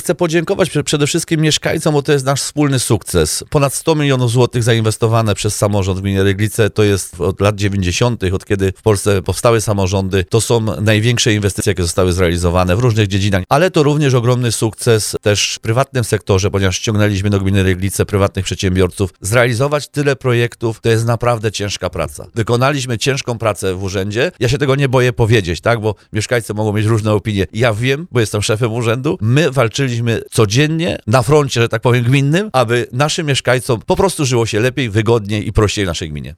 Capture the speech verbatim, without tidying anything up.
Chcę podziękować przede wszystkim mieszkańcom, bo to jest nasz wspólny sukces. Ponad sto milionów złotych zainwestowane przez samorząd w gminie Ryglice. To jest od lat dziewięćdziesiątych, od kiedy w Polsce powstały samorządy. To są największe inwestycje, jakie zostały zrealizowane w różnych dziedzinach, ale to również ogromny sukces też w prywatnym sektorze, ponieważ ściągnęliśmy do gminy Ryglice prywatnych przedsiębiorców. Zrealizować tyle projektów to jest naprawdę ciężka praca. Wykonaliśmy ciężką pracę w urzędzie. Ja się tego nie boję powiedzieć, tak, bo mieszkańcy mogą mieć różne opinie. Ja wiem, bo jestem szefem urzędu. My walczyliśmy codziennie na froncie, że tak powiem, gminnym, aby naszym mieszkańcom po prostu żyło się lepiej, wygodniej i prościej w naszej gminie.